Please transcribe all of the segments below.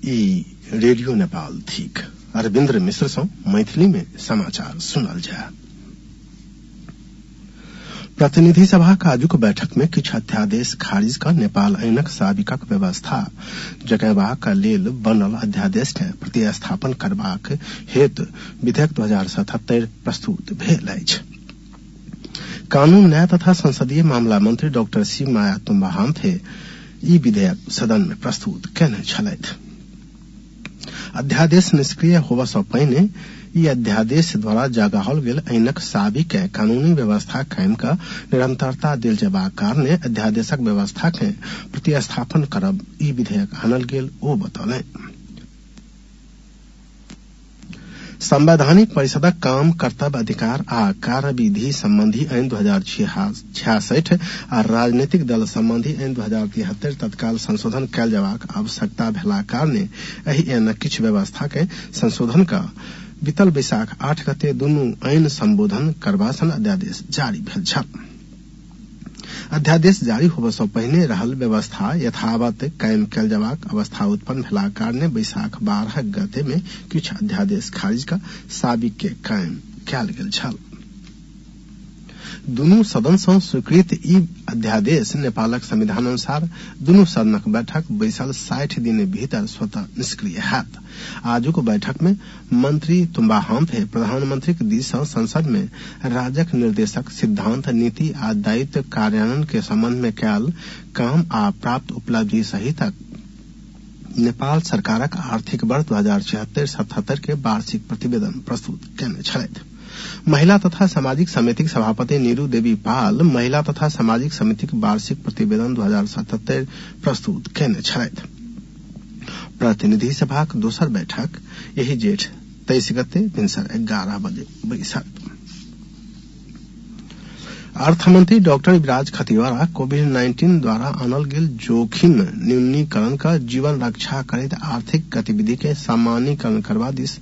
Radio Nepal थीक। अरविंद्र मिश्र से मैथिली में समाचार सुनल जाए। प्रतिनिधि सभा का आजुक बैठक में किछ अध्यादेश खारिज कर नेपाल ऐनक साबिकक व्यवस्था जगेबाक लेल बनल अध्यादेश के प्रतिस्थापन करबाक हेतु विधेयक 2077 प्रस्तुत भेल अछि। कानून न्याय तथा संसदीय मामला मंत्री डॉक्टर सी माया तुम्बाहाम्थे ई विधेयक सदन में प्रस्तुत केने छलथि। अध्यादेश निष्क्रिय होबा सँ पहिने ई अध्यादेश द्वारा जगाओल गेल ऐनक साबिक के कानूनी व्यवस्था कायम का निरंतरता देल जेबाक कारणे अध्यादेशक व्यवस्था के प्रतिस्थापन करब ई विधेयक आनल गेल ओ बतौलनि। संवैधानिक परिषदक काम कर्तव्य अधिकार आ कार्यविधि संबंधी ऐन 2066 आ राजनीतिक दल संबंधी ऐन 2073 तत्काल संशोधन कयल जेबाक आवश्यकता भेला कारणे एहि ऐनक किछु व्यवस्था के संशोधन का बीतल बैसाख 8 गते दुनू ऐन संबोधन करबा सन अध्यादेश जारी भेल छल। अध्यादेश जारी होबा सँ पहिने रहल व्यवस्था यथावत कायम कयल जेबाक अवस्था उत्पन्न भेला कारणे बैसाख 12 गते में किछु अध्यादेश खारिज का साबिक के कायम कयल गेल छल। दुनू सदन सँ स्वीकृत ई अध्यादेश नेपालक संविधान अनुसार दुनू सदनक बैठक बैसल 60 दिन भीतर स्वतः निष्क्रिय हैत। आजुक बैठक में मंत्री तुम्बाहाम्थे प्रधानमंत्री के दिस सँ संसद में राज्यक निर्देशक सिद्धांत नीति आ दायित्व कार्यान्वयन के संबंध में कयल काम आ प्राप्त उपलब्धि सहितक नेपाल सरकारक आर्थिक वर्ष 2076-77 के वार्षिक प्रतिवेदन प्रस्तुत केने छलथि। महिला तथा सामाजिक समितिक सभापति नीरू देवी पाल महिला तथा सामाजिक समितिक वार्षिक प्रतिवेदन 2077 प्रस्तुत केने छलथि। प्रतिनिधि सभाक दोसर बैठक यही जेठ 23 गते भिनसर 11 बजे बैसत। अर्थमंत्री डॉक्टर विराज खतिवड़ा कोविड-19 द्वारा आनल गेल जोखिम न्यूनीकरण का जीवन रक्षा करैत आर्थिक गतिविधि के सामान्यीकरण करबा दिस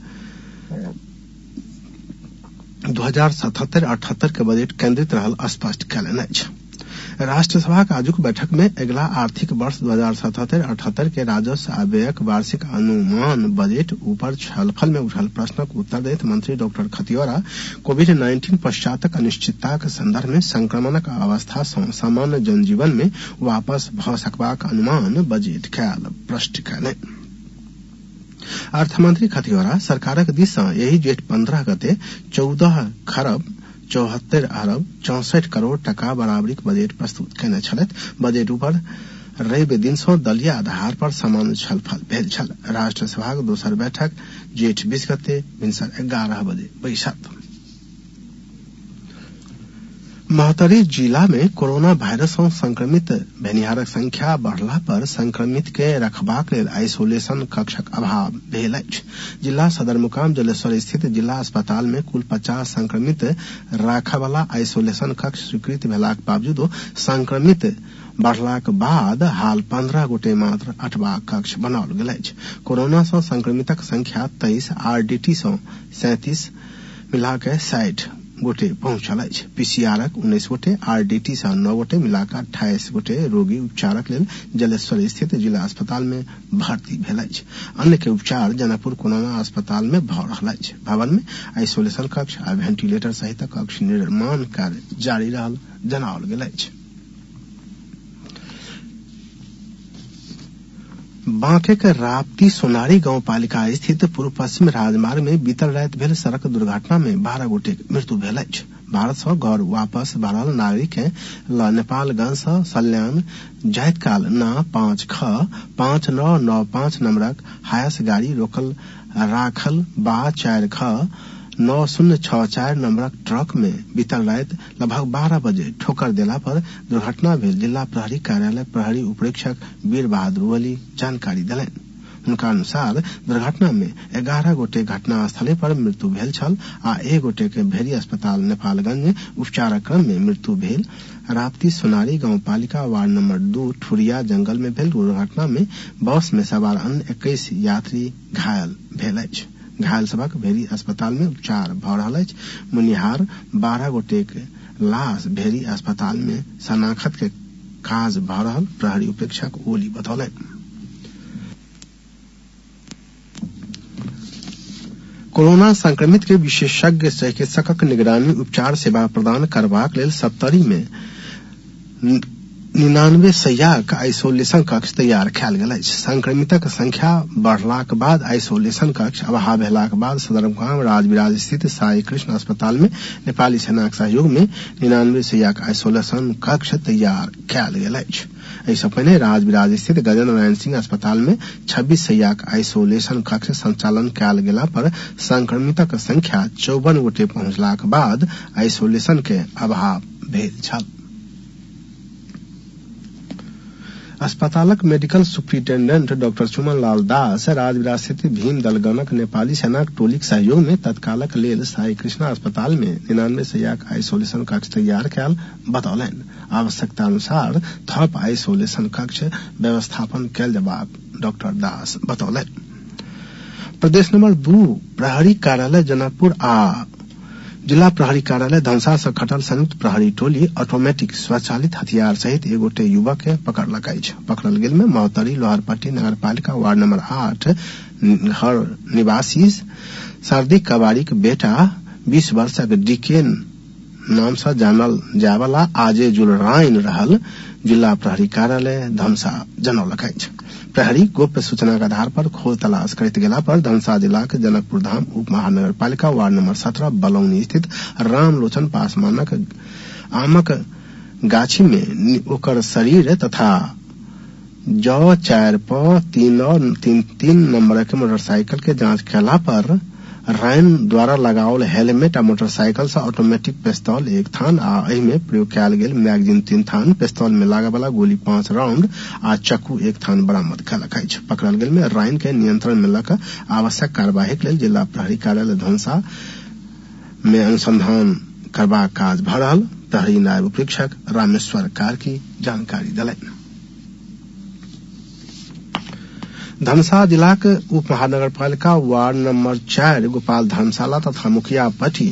2077-78 के बजट केंद्रित रहल स्पष्ट कयलनि अछि। राष्ट्रसभा के आजुक बैठक में अगिला आर्थिक वर्ष 2077-78 के राजस्व आ व्ययक वार्षिक अनुमान बजट ऊपर छलफल में उठल प्रश्नक उत्तर दैत मंत्री डॉक्टर खतिवड़ा कोविड-19 पश्चातक अनिश्चितता के संदर्भ में संक्रमणक अवस्था सँ सामान्य जनजीवन में वापस भ सकबाक अनुमान बजट कयल प्रश्न कयलनि। अर्थमंत्री खतिवड़ा सरकारक दिस सँ यही जेठ 15 गते 14 खरब 74 अरब 64 करोड़ टका बराबरीक बजट प्रस्तुत केने छलथि। बजट ऊपर रवि दिन सँ दलीय आधार पर सामान्य छलफल भेल छल। राष्ट्रसभाक दोसर बैठक जेठ 20 गते भिनसर 11 बजे बैसत। महोत्तरी जिला में कोरोना वायरस सँ संक्रमित भेनिहारक संख्या बढ़ला पर संक्रमित के रखबाक लेल आइसोलेशन कक्षक अभाव भेल अछि। जिला सदरमुकाम जलेश्वर स्थित जिला अस्पताल में कुल 50 संक्रमित राखयवला आइसोलेशन कक्ष स्वीकृत भेलाक बावजूदो संक्रमित बढ़लाक बाद हाल 15 गोटे मात्र अठबाक कक्ष बनाओल गेल अछि। कोरोना सँ संक्रमितक संख्या 23 आरडीटी सँ 37 मिलाके 60 गोटे पहुंचल अछि। पीसीआरक 19 गोटे आरडीटी सँ 9 गोटे मिलाकर 28 गोटे रोगी उपचारक लेल जलेश्वर स्थित जिला अस्पताल में भर्ती भेल अछि। अन्य के उपचार जनकपुर कोरोना अस्पताल में भ रहल अछि। भवन में आइसोलेशन कक्ष आ वेंटिलेटर सहित कक्ष निर्माण कार्य जारी रहल जनाओल गेल अछि। बांके के राप्ती सोनारी गांव पालिका स्थित पूर्व पश्चिम राजमार्ग में बीतल राति भेल सड़क दुर्घटना में 12 गोटे के मृत्यु भेल अछि। भारत सँ घर वापस बढ़ल नागरिक के नेपालगंज सँ सल्यान जाइत काल ना 5ख 5995 नंबरक हायस गाड़ी रोकल राखल बा 4ख 9064 नंबरक ट्रक में बीतल राति लगभग 12 बजे ठोकर देला पर दुर्घटना भेल। जिला प्रहरी कार्यालय प्रहरी उपरीक्षक वीर बहादुर अली जानकारी देलनि। हुनका अनुसार दुर्घटना में 11 गोटे घटना स्थले पर मृत्यु भेल छल आ 1 गोटे के भेरी अस्पताल नेपालगंज में उपचारक क्रम में मृत्यु भेल। राप्ती सोनारी गांव पालिका वार्ड नंबर 2 ठुरिया जंगल में भेल दुर्घटना में बस में सवार अन्य 21 यात्री घायल भेल अछि। घायल सबक भेरी अस्पताल में उपचार भ रहल अछि। मुनिहार 12 गोटे के लाश भेरी अस्पताल में शनाख्त के काज भ रहल प्रहरी उपरीक्षक ओली बतौलनि। कोरोना संक्रमित के विशेषज्ञ चिकित्सकक निगरानी उपचार सेवा प्रदान करबाक लेल 70 में 99 शय्याक आइसोलेशन कक्ष तैयार कयल गेल अछि। संक्रमितक संख्या बढ़लाक बाद आइसोलेशन कक्ष अभाव भेलाक बाद सदरमुकाम राजविराज स्थित साई कृष्ण अस्पताल में नेपाली सेनाक सहयोग में 99 शय्याक आइसोलेशन कक्ष तैयार कयल गेल अछि। एहिसँ पहिने राजविराज स्थित गजेन्द्र नारायण सिंह अस्पताल में 26 शय्याक आइसोलेशन कक्ष संचालन कयल गेला पर संक्रमितक संख्या 54 गोटे पहुंचलाक बाद आइसोलेशन के अभाव भेल छल। अस्पतालक medical superintendent doctor Suman Lal Das Rajbiraj स्थित भीम दलगणक नेपाली सेनाक टोलीक सहयोग में तत्कालक लेल साई कृष्णा अस्पताल में 99 शय्याक आइसोलेशन कक्ष तैयार कयल बतौलनि। आवश्यकता अनुसार थप आइसोलेशन कक्ष व्यवस्थापन कयल जयबाक डॉक्टर दास बतौलनि। प्रदेश नंबर 2 प्रहरी कार्यालय जनकपुर आ जिला प्रहरी कार्यालय धनसा से खटल संयुक्त प्रहरी टोली ऑटोमेटिक स्वचालित हथियार सहित एक गोटे युवक के पकड़लक अछि। पकड़ल गेल में महोत्तरी लोहारपट्टी नगरपालिका वार्ड नंबर 8 घर निवासी सर्दिक कबाड़ी के बेटा 20 वर्षक डीके नाम से जानल जाय वाला आजेजुल राइन रहल जिला प्रहरी कार्यालय धनसा जनौलक अछि। प्रहरी गोप्य सूचना के आधार पर खोज तलाश करैत गेला पर धनसा जिला के जनकपुर धाम उप महानगरपालिका वार्ड नंबर 17 बलौनी स्थित रामलोचन पासवानक आमक गाछी में ओकर शरीर तथा जौ 4 प 3 नंबर के मोटरसाइकिल के जांच कैला पर रायन द्वारा लगाओल हेलमेट आ मोटरसाइकिल से ऑटोमेटिक पिस्तौल 1 थान आ एहि में प्रयोग कयल गेल मैगजीन 3 थान, पिस्तौल में लागय वाला गोली 5 राउंड आ चक्कू 1 थान बरामद कयलक अछि। पकड़ल गेल में रायन के नियंत्रण में लऽ आवश्यक कार्यवाही के लेल जिला प्रहरी कार्यालय धनसा में अनुसंधान करबाक काज भ रहल प्रहरी नायब उपरीक्षक रामेश्वर कार्की जानकारी देलनि। धनसा जिला के उप महानगरपालिका वार्ड नंबर 4 गोपाल धर्मशाला तथा मुखिया पट्टी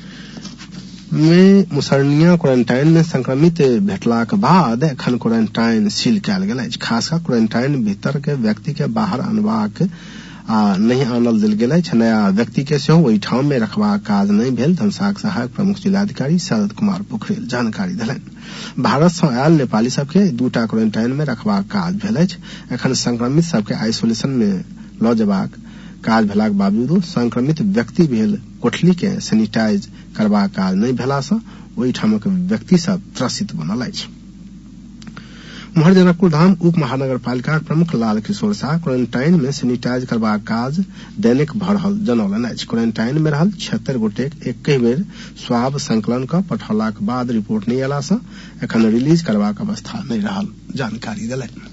में मुसरनिया क्वारंटाइन में संक्रमित भेटलाक बाद एखन क्वारंटाइन सील कयल गेल अछि। खासकर क्वारंटाइन भीतर के व्यक्ति के बाहर अनबाक आ नहीं आनल देल गेल अछि। नया व्यक्ति के सेहो ओहि ठाम में रखबाक काज नहीं भेल। धनसाक सहायक प्रमुख जिलाधिकारी शरद कुमार पोखरेल जानकारी देलनि। भारत सँ आयल नेपाली सबके 2टा क्वारंटाइन में रखबाक काज भेल अछि। एखन संक्रमित सबके आइसोलेशन में लऽ जेबाक काज भेलाक बावजूदो संक्रमित व्यक्ति भेल कोठली के सैनिटाइज करबाक काज नहीं भेला सँ ओहि ठामक व्यक्ति सब त्रसित बनल अछि। उम्हर जनकपुर धाम उप महानगरपालिका प्रमुख लाल किशोर शाह क्वारंटाइन में सैनिटाइज करबाक काज दैनिक भ रहल जनौलनि अछि। क्वारंटाइन में रहल 76 गोटे एके बेर स्वाब संकलन क पठौलाक बाद रिपोर्ट नहीं अयला सँ एखन रिलीज करबाक अवस्था नहीं रहल जानकारी देलनि।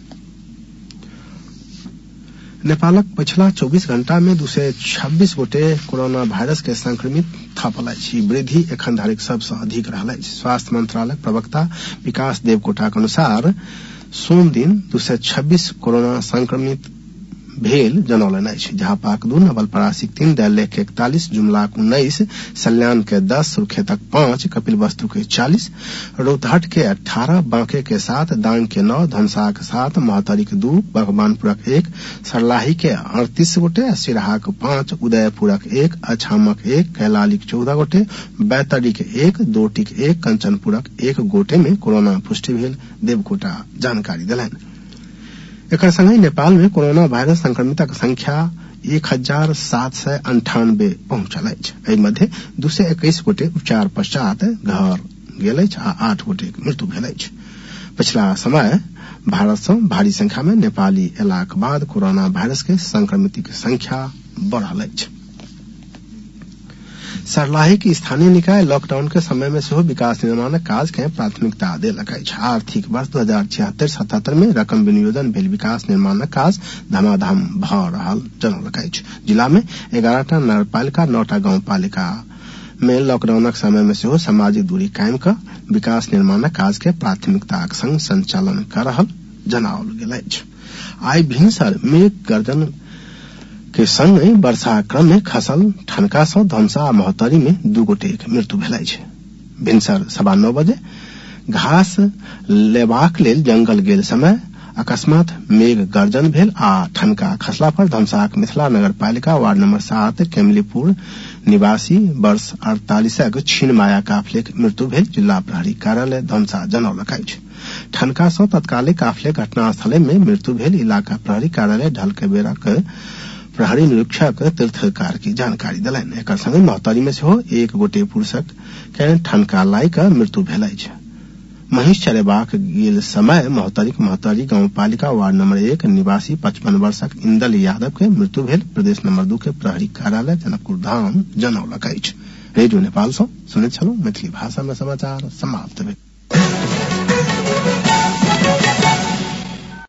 नेपालक पछिला 24 घंटा में 226 गोटे कोरोना वायरस के संक्रमित थपल अछि। वृद्धि एखन धरिक सबसँ अधिक रहल अछि। स्वास्थ्य मंत्रालय प्रवक्ता विकास देवकोटाक अनुसार सोम दिन 226 कोरोना संक्रमित भेल जनौलनि अछि। झापाक 2, नवलपरासीक 3, दैलेख के 41, जुमलाक 19, सल्यान के 10, सुर्खेतक 5, कपिलवस्तु के 40, रौतहट के 18, बांके के 7, दांग के 9, धनसाक 7, महोत्तरी के 2, भगवानपुरक 1, सरलाही के 38 गोटे, सिराहाक 5, उदयपुरक 1, अछामक 1, कैलालीक 14 गोटे, बैतडी के 1, दोटीक 1, कंचनपुरक 1 गोटे में कोरोना पुष्टि भेल देवकोटा जानकारी देलनि। एकर संगे नेपाल में कोरोना वायरस संक्रमितक संख्या 1798 पहुंचल अछि। एहि मध्य 221 गोटे उपचार पश्चात घर गेल अछि आ 8 गोटे मृत्यु भेल अछि। पिछला समय भारत सँ भारी संख्या में नेपाली अयलाक बाद कोरोना वायरस के संक्रमितक संख्या बढ़ल अछि। सरलाही की स्थानीय निकाय लॉकडाउन के समय में सेहो विकास निर्माण काज के प्राथमिकता देलक अछि। आर्थिक वर्ष 2076-77 में रकम विनियोजन भेल विकास निर्माण काज धमाधम भ रहल जनौलक अछि। जिला में 11टा नगरपालिका 9टा गांव पालिका में लॉकडाउनक समय में सेहो सामाजिक दूरी कायम क विकास निर्माण काज के प्राथमिकताक संग संचालन कर रहल जनाओल गेल अछि। आइ भिनसर मेघ गर्जन के संग वर्षा क्रम में खसल ठनका सँ धनसा आ महोत्तरी में 2 गोटेक मृत्यु भेल अछि। भिनसर 9:15 बजे घास लेबाक लेल जंगल गेल समय अकस्मात मेघ गर्जन भेल आ ठनका खसला पर धमसाक मिथिला नगर पालिका वार्ड नंबर 7 केमलीपुर निवासी वर्ष 48 छीन माया काफले मृत्यु भेल जिला प्रहरी कार्यालय धमसा जनौलक अछि। ठनका सँ तत्काले काफले घटनास्थल में मृत्यु भेल इलाका प्रहरी कार्यालय ढलके बेरक प्रहरी निरीक्षक तीर्थकार की जानकारी देलनि। एकर संगे महतरी में सेहो एक गोटे पुरुषक के ठनका लाई क मृत्यु भेल अछि। महिष चरेबाक गेल समय महतरी गांव पालिका वार्ड नंबर 1 निवासी 55 वर्षक इंदल यादव के मृत्यु भेल प्रदेश नंबर 2 के प्रहरी कार्यालय जनकपुर धाम जनौलक अछि। रेडियो नेपाल सँ सुनैत छलहुँ मैथिली भाषा में समाचार समाप्त भेल।